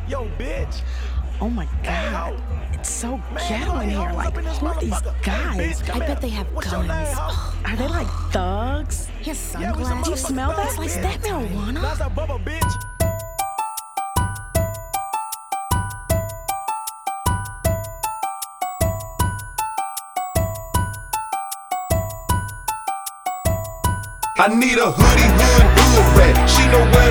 Yo, bitch. Oh my God. It's so ghetto in here. Like, who are these guys? I bet they have guns. Are they like thugs? He has sunglasses. Do you smell that? Is that marijuana? That's a bubble, bitch. I need a hoodie, hood rat. She know where